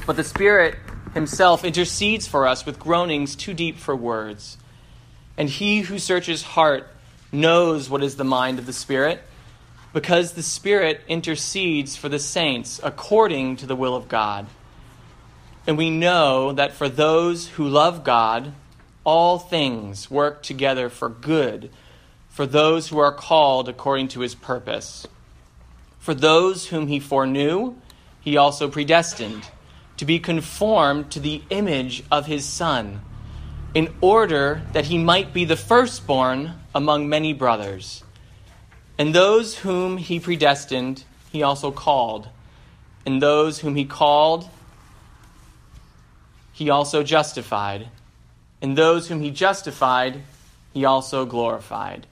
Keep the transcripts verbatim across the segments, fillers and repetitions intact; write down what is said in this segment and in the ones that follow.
But the Spirit himself intercedes for us with groanings too deep for words. And he who searches heart knows what is the mind of the Spirit, because the Spirit intercedes for the saints according to the will of God. And we know that for those who love God, all things work together for good, for those who are called according to his purpose. For those whom he foreknew, he also predestined to be conformed to the image of his Son, in order that he might be the firstborn among many brothers. And those whom he predestined, he also called. And those whom he called, he also justified. And those whom he justified, he also glorified.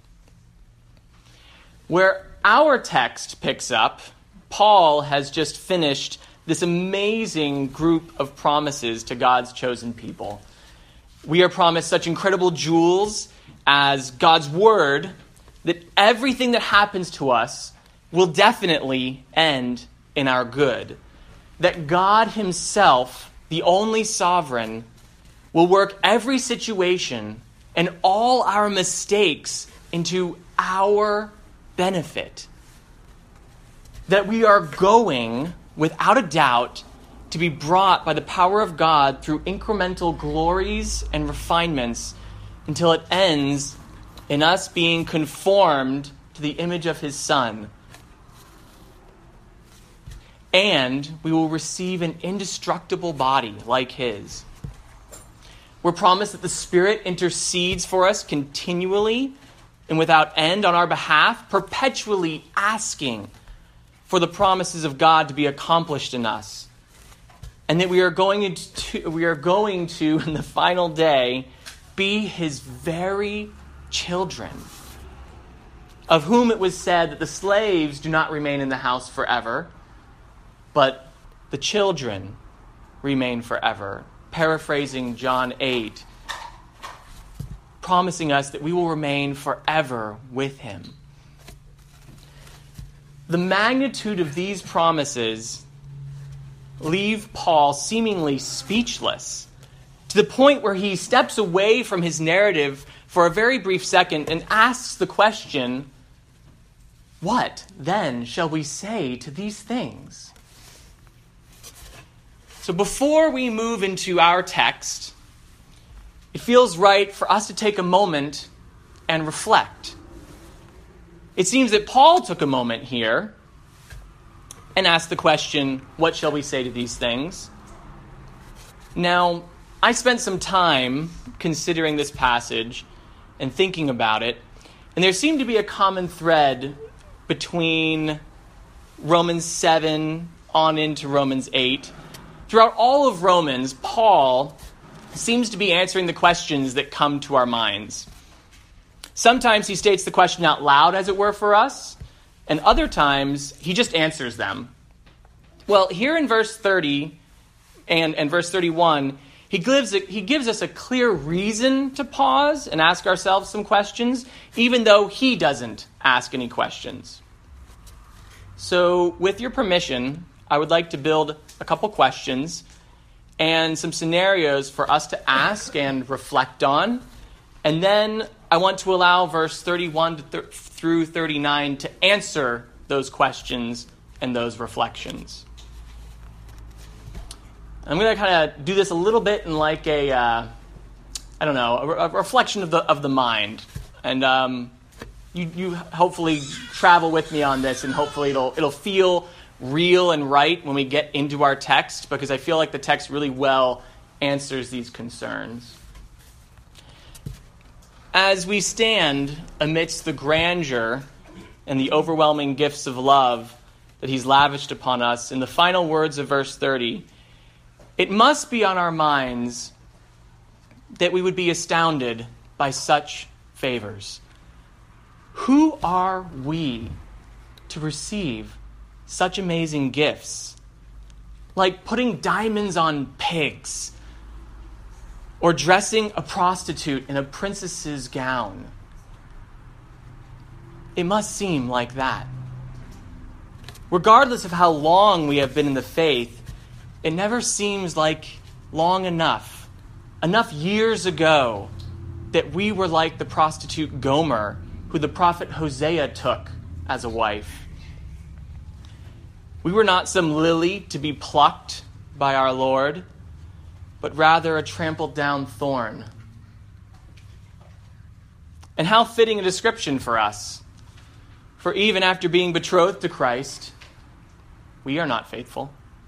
Where our text picks up, Paul has just finished this amazing group of promises to God's chosen people. We are promised such incredible jewels as God's word that everything that happens to us will definitely end in our good. That God himself, the only sovereign, will work every situation and all our mistakes into our benefit. That we are going, without a doubt, to be brought by the power of God through incremental glories and refinements until it ends in us being conformed to the image of his Son. And we will receive an indestructible body like his. We're promised that the Spirit intercedes for us continually and without end on our behalf, perpetually asking for the promises of God to be accomplished in us. And that we are going to, we are going to, in the final day, be his very children, of whom it was said that the slaves do not remain in the house forever, but the children remain forever. Paraphrasing John eight, promising us that we will remain forever with him. The magnitude of these promises leave Paul seemingly speechless, to the point where he steps away from his narrative for a very brief second and asks the question, "What then shall we say to these things?" So before we move into our text, it feels right for us to take a moment and reflect. It seems that Paul took a moment here and asked the question, what shall we say to these things? Now, I spent some time considering this passage and thinking about it, and there seemed to be a common thread between Romans seven on into Romans eight. Throughout all of Romans, Paul seems to be answering the questions that come to our minds. Sometimes he states the question out loud, as it were, for us, and other times he just answers them. Well, here in verse thirty and, and verse thirty-one, he gives, a, he gives us a clear reason to pause and ask ourselves some questions, even though he doesn't ask any questions. So, with your permission, I would like to build a couple questions and some scenarios for us to ask and reflect on. And then I want to allow verse thirty-one to th- through thirty-nine to answer those questions and those reflections. I'm going to kind of do this a little bit in like a, uh, I don't know, a, a reflection of the of the mind. And um, you you hopefully travel with me on this, and hopefully it'll it'll feel real and right when we get into our text, because I feel like the text really well answers these concerns. As we stand amidst the grandeur and the overwhelming gifts of love that he's lavished upon us, in the final words of verse thirty, it must be on our minds that we would be astounded by such favors. Who are we to receive such amazing gifts? Like putting diamonds on pigs, or dressing a prostitute in a princess's gown. It must seem like that. Regardless of how long we have been in the faith, it never seems like long enough, enough years ago, that we were like the prostitute Gomer, who the prophet Hosea took as a wife. We were not some lily to be plucked by our Lord, but rather a trampled down thorn. And how fitting a description for us. For even after being betrothed to Christ, we are not faithful.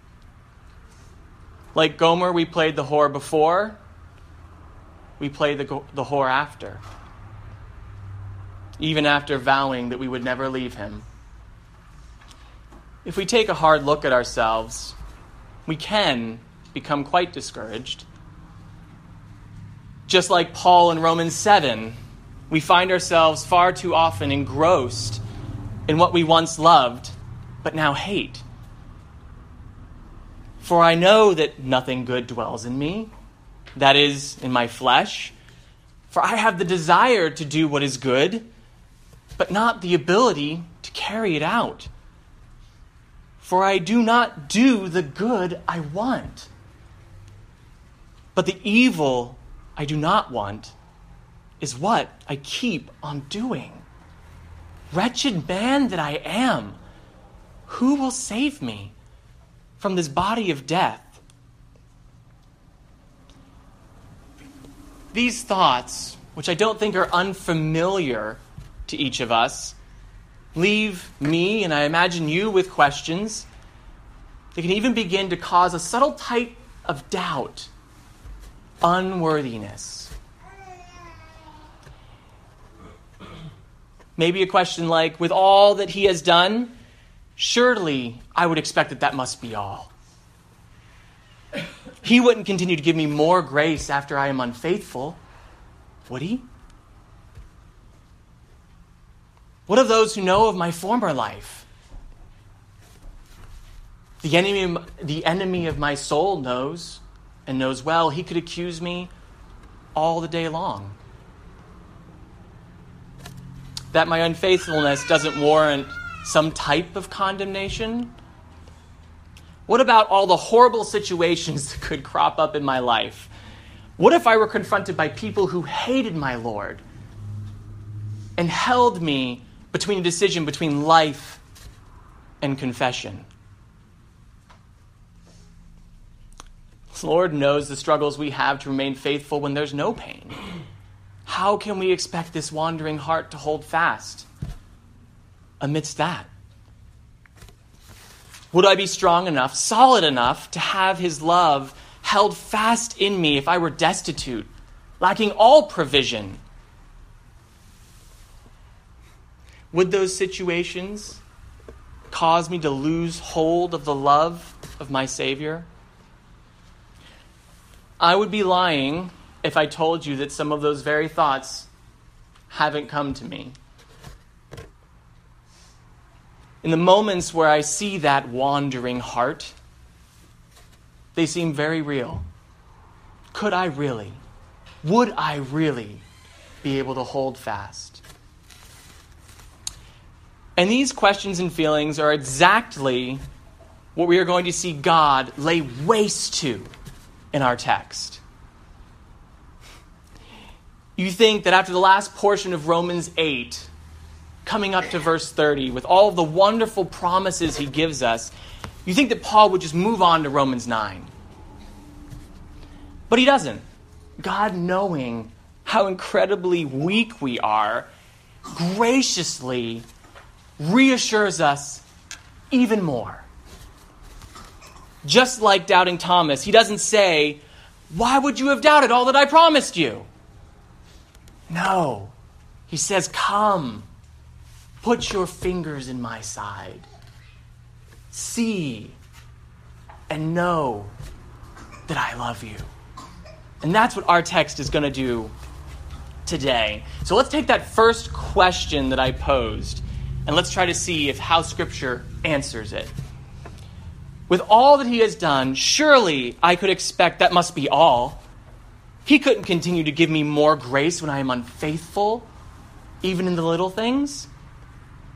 Like Gomer, we played the whore before, we play the, the whore after. Even after vowing that we would never leave him. If we take a hard look at ourselves, we can become quite discouraged. Just like Paul in Romans seven, we find ourselves far too often engrossed in what we once loved, but now hate. For I know that nothing good dwells in me, that is, in my flesh. For I have the desire to do what is good, but not the ability to carry it out. For I do not do the good I want, but the evil I do not want is what I keep on doing. Wretched man that I am, who will save me from this body of death? These thoughts, which I don't think are unfamiliar to each of us, leave me, and I imagine you, with questions. They can even begin to cause a subtle type of doubt, unworthiness. Maybe a question like, with all that he has done, surely I would expect that that must be all. He wouldn't continue to give me more grace after I am unfaithful, would he? What of those who know of my former life? The enemy, the enemy of my soul knows, and knows well, he could accuse me all the day long. That my unfaithfulness doesn't warrant some type of condemnation? What about all the horrible situations that could crop up in my life? What if I were confronted by people who hated my Lord and held me between a decision between life and confession? The Lord knows the struggles we have to remain faithful when there's no pain. How can we expect this wandering heart to hold fast amidst that? Would I be strong enough, solid enough to have his love held fast in me if I were destitute, lacking all provision? Would those situations cause me to lose hold of the love of my Savior? I would be lying if I told you that some of those very thoughts haven't come to me. In the moments where I see that wandering heart, they seem very real. Could I really, would I really be able to hold fast? And these questions and feelings are exactly what we are going to see God lay waste to in our text. You think that after the last portion of Romans eight, coming up to verse thirty, with all of the wonderful promises he gives us, you think that Paul would just move on to Romans nine. But he doesn't. God, knowing how incredibly weak we are, graciously reassures us even more. Just like doubting Thomas, he doesn't say, "Why would you have doubted all that I promised you?" No. He says, "Come, put your fingers in my side. See and know that I love you." And that's what our text is going to do today. So let's take that first question that I posed, and let's try to see if how Scripture answers it. With all that he has done, surely I could expect that must be all. He couldn't continue to give me more grace when I am unfaithful, even in the little things.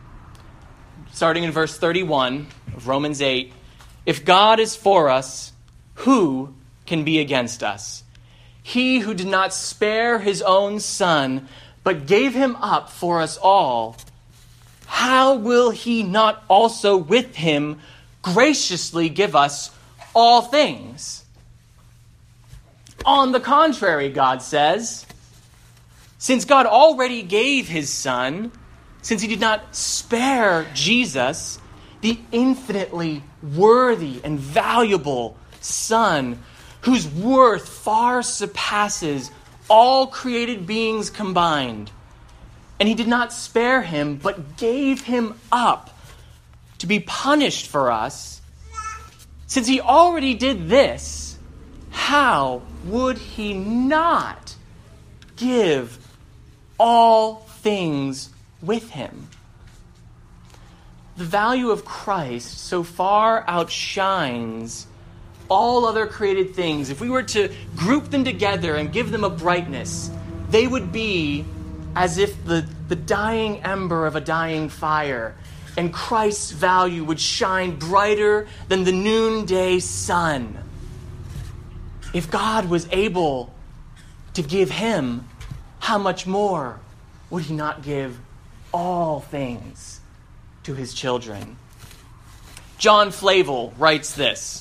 Starting in verse thirty-one of Romans eight, if God is for us, who can be against us? He who did not spare his own son, but gave him up for us all, how will he not also with him graciously give us all things? On the contrary, God says, since God already gave his son, since he did not spare Jesus, the infinitely worthy and valuable Son, whose worth far surpasses all created beings combined. And he did not spare him, but gave him up to be punished for us. Since he already did this, how would he not give all things with him? The value of Christ so far outshines all other created things. If we were to group them together and give them a brightness, they would be as if the, the dying ember of a dying fire, and Christ's value would shine brighter than the noonday sun. If God was able to give him, how much more would he not give all things to his children? John Flavel writes this: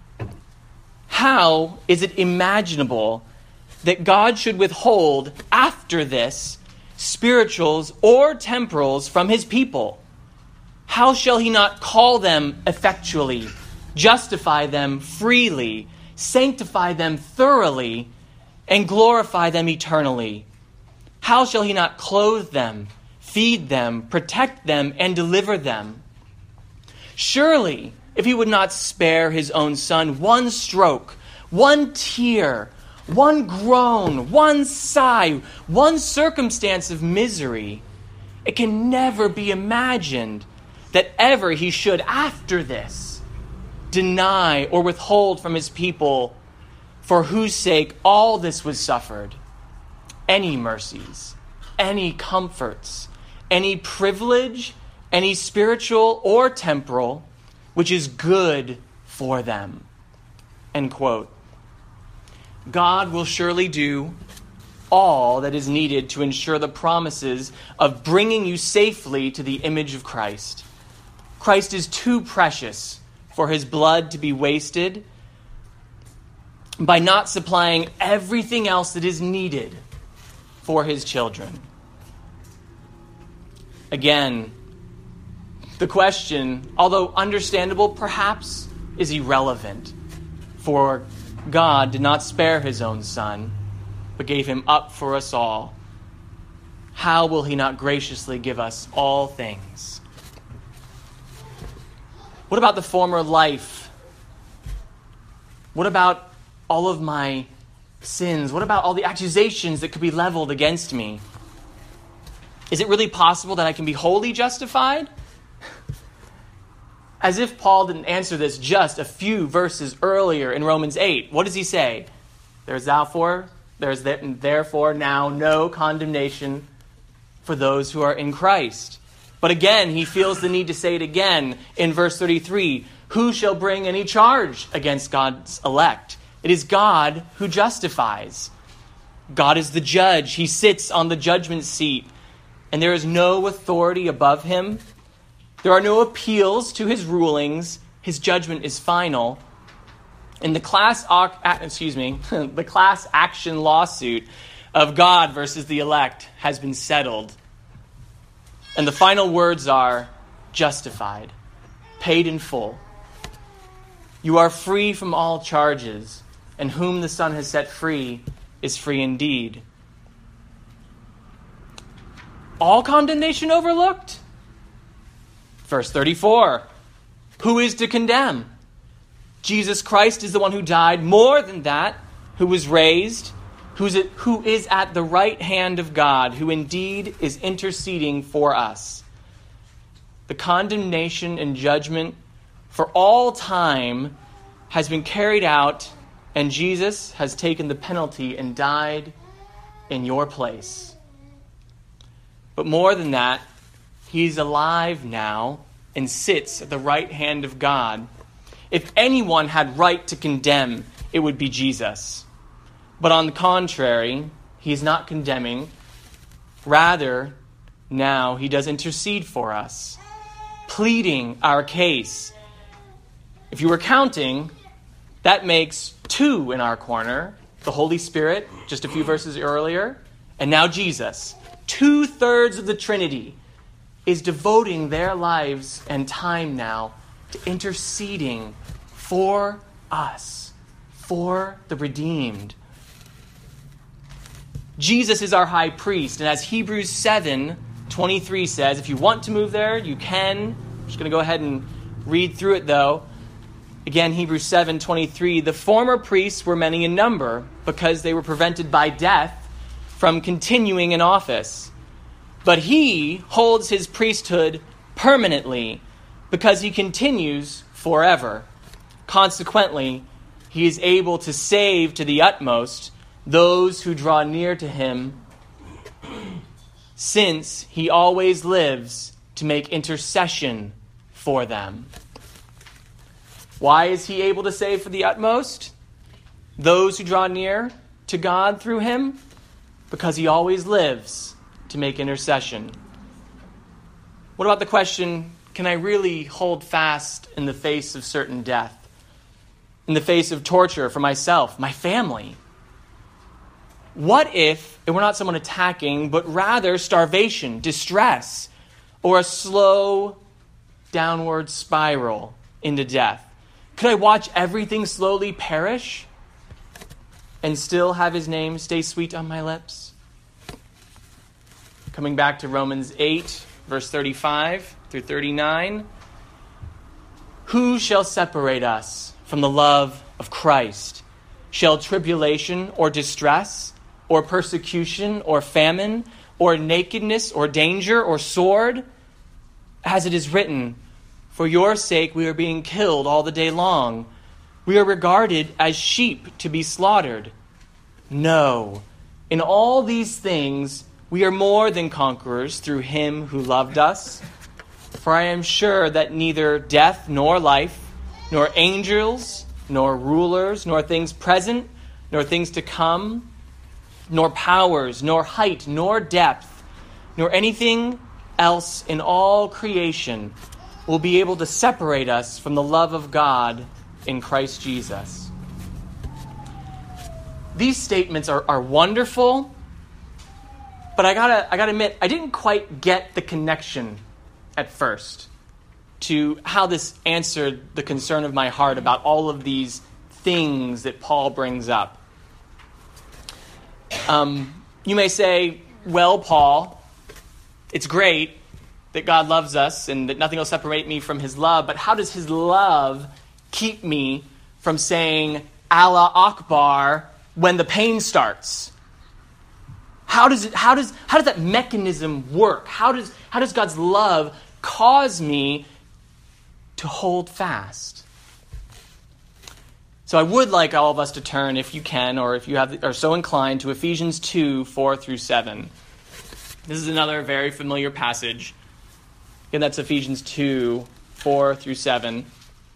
how is it imaginable that God should withhold after this spirituals or temporals from his people? How shall he not call them effectually, justify them freely, sanctify them thoroughly, and glorify them eternally? How shall he not clothe them, feed them, protect them, and deliver them? Surely, if he would not spare his own son, one stroke, one tear, one groan, one sigh, one circumstance of misery, it can never be imagined that ever he should, after this, deny or withhold from his people, for whose sake all this was suffered, any mercies, any comforts, any privilege, any spiritual or temporal, which is good for them. End quote. God will surely do all that is needed to ensure the promises of bringing you safely to the image of Christ. Christ is too precious for his blood to be wasted by not supplying everything else that is needed for his children. Again, the question, although understandable, perhaps is irrelevant. For God did not spare his own son, but gave him up for us all. How will he not graciously give us all things? What about the former life? What about all of my sins? What about all the accusations that could be leveled against me? Is it really possible that I can be wholly justified? As if Paul didn't answer this just a few verses earlier in Romans eight. What does he say? There's therefore, there's therefore now no condemnation for those who are in Christ. But again, he feels the need to say it again in verse thirty-three. Who shall bring any charge against God's elect? It is God who justifies. God is the judge. He sits on the judgment seat, and there is no authority above him. There are no appeals to his rulings. His judgment is final. And the class, excuse me, the class action lawsuit of God versus the elect has been settled. And the final words are justified, paid in full. You are free from all charges, and whom the Son has set free is free indeed. All condemnation overlooked? Verse thirty-four, who is to condemn? Jesus Christ is the one who died, more than that, who was raised, who's at, who is at the right hand of God, who indeed is interceding for us. The condemnation and judgment for all time has been carried out, and Jesus has taken the penalty and died in your place. But more than that, he's alive now and sits at the right hand of God. If anyone had right to condemn, it would be Jesus. But on the contrary, he is not condemning. Rather, now he does intercede for us, pleading our case. If you were counting, that makes two in our corner. The Holy Spirit, just a few verses earlier, and now Jesus. Two-thirds of the Trinity is devoting their lives and time now to interceding for us, for the redeemed. Jesus is our high priest, and as Hebrews seven twenty-three says, if you want to move there, you can. I'm just going to go ahead and read through it, though. Again, Hebrews seven twenty-three, the former priests were many in number because they were prevented by death from continuing in office. But he holds his priesthood permanently because he continues forever. Consequently, he is able to save to the utmost those who draw near to him, since he always lives to make intercession for them. Why is he able to save for the utmost those who draw near to God through him? Because he always lives to make intercession. What about the question, can I really hold fast in the face of certain death? In the face of torture for myself, my family? What if it were not someone attacking, but rather starvation, distress, or a slow downward spiral into death? Could I watch everything slowly perish and still have his name stay sweet on my lips? Coming back to Romans eight, verse thirty-five through thirty-nine. Who shall separate us from the love of Christ? Shall tribulation or distress or persecution or famine or nakedness or danger or sword? As it is written, for your sake we are being killed all the day long. We are regarded as sheep to be slaughtered. No, in all these things we are more than conquerors through him who loved us. For I am sure that neither death nor life, nor angels, nor rulers, nor things present, nor things to come, nor powers, nor height, nor depth, nor anything else in all creation will be able to separate us from the love of God in Christ Jesus. These statements are, are wonderful, but I gotta, I gotta admit, I didn't quite get the connection at first to how this answered the concern of my heart about all of these things that Paul brings up. Um, you may say, well, Paul, it's great that God loves us and that nothing will separate me from his love, but how does his love keep me from saying Allah Akbar when the pain starts? How does it, how does, how does that mechanism work? How does, how does God's love cause me to hold fast? So I would like all of us to turn, if you can, or if you have, are so inclined, to Ephesians two, four through seven. This is another very familiar passage. Again, that's Ephesians two, four through seven.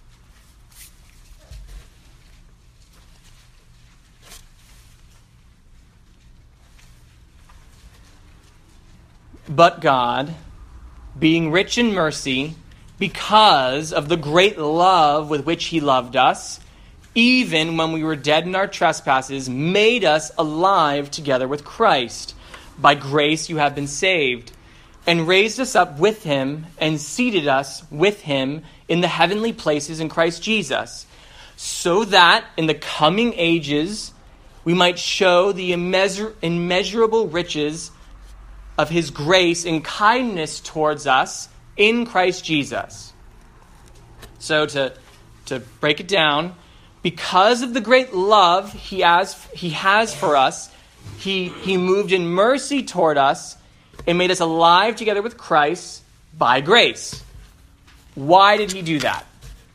But God, being rich in mercy, because of the great love with which he loved us, even when we were dead in our trespasses, made us alive together with Christ. By grace you have been saved, and raised us up with him, and seated us with him in the heavenly places in Christ Jesus, so that in the coming ages we might show the immeasur- immeasurable riches of his grace and kindness towards us in Christ Jesus. So to, to break it down, because of the great love he has, he has for us, he, he moved in mercy toward us and made us alive together with Christ by grace. Why did he do that?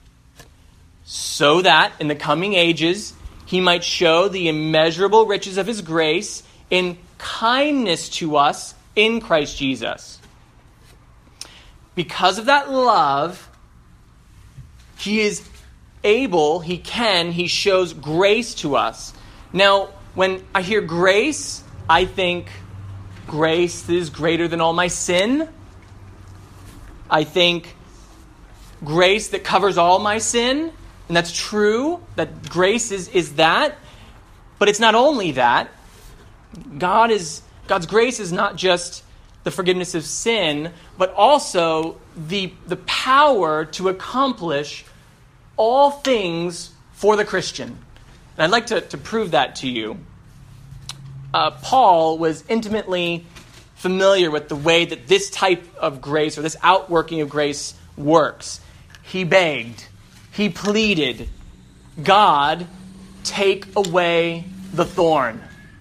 So that in the coming ages he might show the immeasurable riches of his grace in kindness to us in Christ Jesus. Because of that love, he is able, he can, he shows grace to us. Now, when I hear grace, I think grace is greater than all my sin. I think grace that covers all my sin. And that's true, that grace is, is that. But it's not only that. God is God's grace is not just the forgiveness of sin, but also the, the power to accomplish all things for the Christian. And I'd like to, to prove that to you. Uh, Paul was intimately familiar with the way that this type of grace, or this outworking of grace, works. He begged, he pleaded, God, take away the thorn.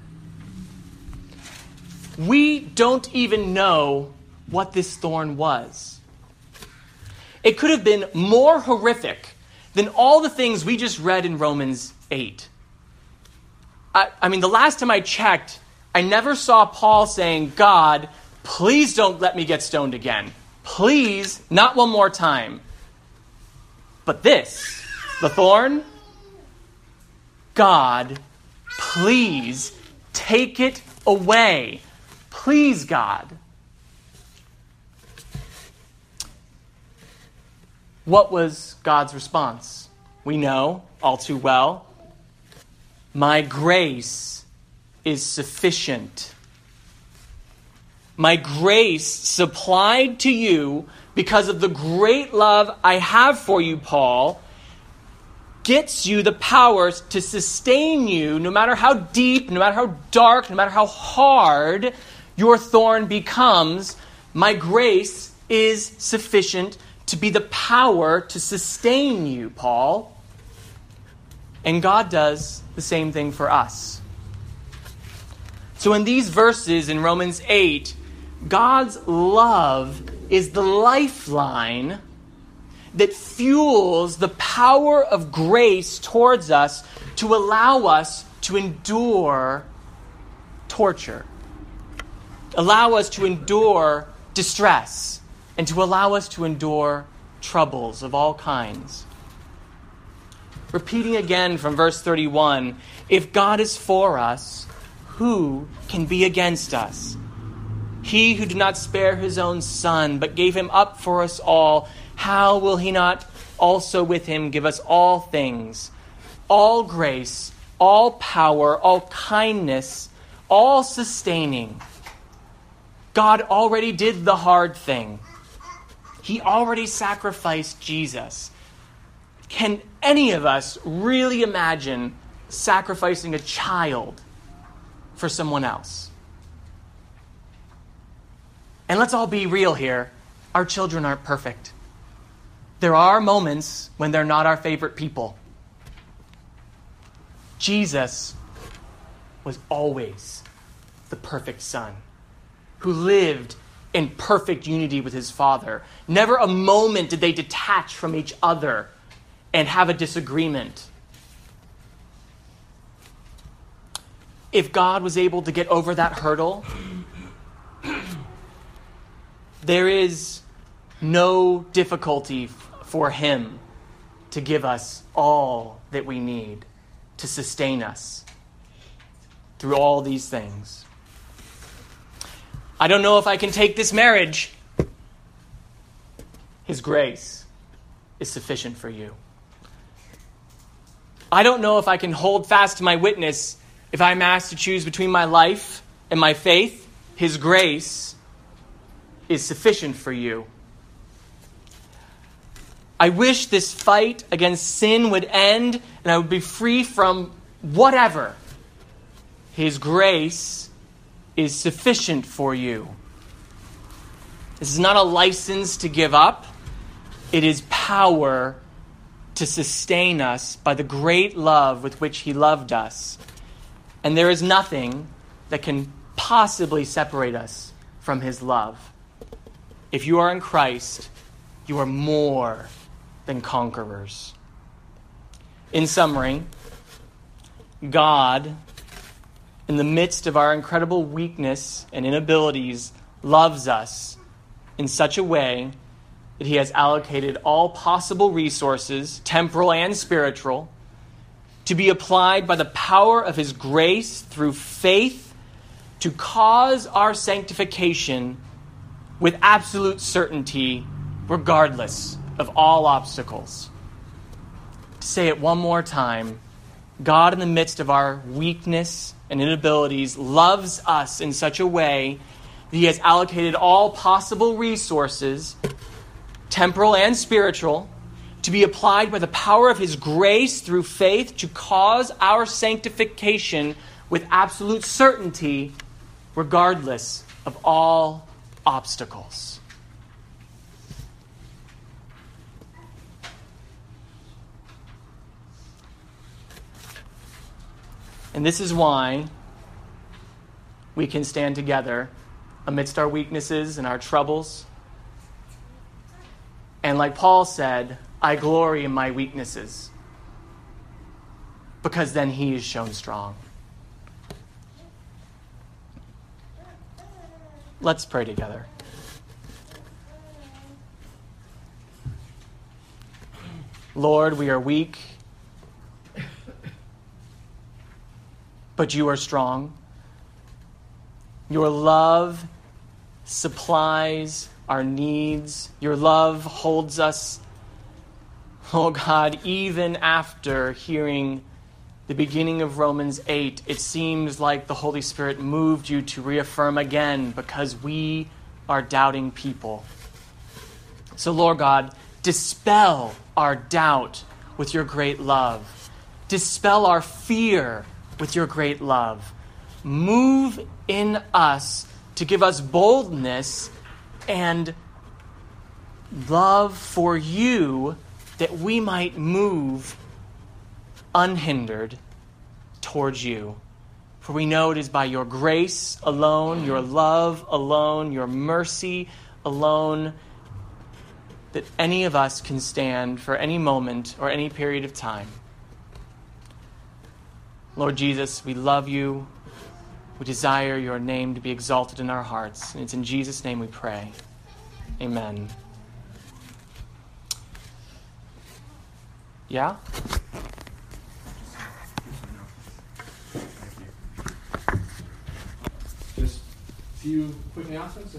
We don't even know what this thorn was. It could have been more horrific than all the things we just read in Romans eight. I, I mean, the last time I checked, I never saw Paul saying, God, please don't let me get stoned again. Please, not one more time. But this, the thorn, God, please take it away. Please, God. What was God's response? We know all too well. My grace is sufficient. My grace supplied to you because of the great love I have for you, Paul, gets you the powers to sustain you no matter how deep, no matter how dark, no matter how hard your thorn becomes. My grace is sufficient to be the power to sustain you, Paul. And God does the same thing for us. So in these verses in Romans eight, God's love is the lifeline that fuels the power of grace towards us to allow us to endure torture, allow us to endure distress, and to allow us to endure troubles of all kinds. Repeating again from verse thirty-one, if God is for us, who can be against us? He who did not spare his own son, but gave him up for us all, how will he not also with him give us all things? All grace, all power, all kindness, all sustaining. God already did the hard thing. He already sacrificed Jesus. Can any of us really imagine sacrificing a child for someone else? And let's all be real here. Our children aren't perfect. There are moments when they're not our favorite people. Jesus was always the perfect son who lived in perfect unity with his Father. Never a moment did they detach from each other and have a disagreement. If God was able to get over that hurdle, there is no difficulty for him to give us all that we need to sustain us through all these things. I don't know if I can take this marriage. His grace is sufficient for you. I don't know if I can hold fast to my witness if I'm asked to choose between my life and my faith. His grace is sufficient for you. I wish this fight against sin would end and I would be free from whatever. His grace is sufficient for you. This is not a license to give up. It is power to sustain us by the great love with which he loved us. And there is nothing that can possibly separate us from his love. If you are in Christ, you are more than conquerors. In summary, God, in the midst of our incredible weakness and inabilities, loves us in such a way that he has allocated all possible resources, temporal and spiritual, to be applied by the power of his grace through faith to cause our sanctification with absolute certainty, regardless of all obstacles. To say it one more time, God, in the midst of our weakness and inabilities, loves us in such a way that he has allocated all possible resources, temporal and spiritual, to be applied by the power of his grace through faith to cause our sanctification with absolute certainty, regardless of all obstacles. And this is why we can stand together amidst our weaknesses and our troubles. And like Paul said, I glory in my weaknesses, because then he is shown strong. Let's pray together. Lord, we are weak, but you are strong. Your love supplies our needs. Your love holds us, oh God, even after hearing the beginning of Romans eight, it seems like the Holy Spirit moved you to reaffirm again, because we are doubting people. So, Lord God, dispel our doubt with your great love. Dispel our fear with your great love. Move in us to give us boldness and love for you, that we might move unhindered towards you. For we know it is by your grace alone, your love alone, your mercy alone, that any of us can stand for any moment or any period of time. Lord Jesus, we love you. We desire your name to be exalted in our hearts. And it's in Jesus' name we pray. Amen. Yeah? Just a few quick announcements.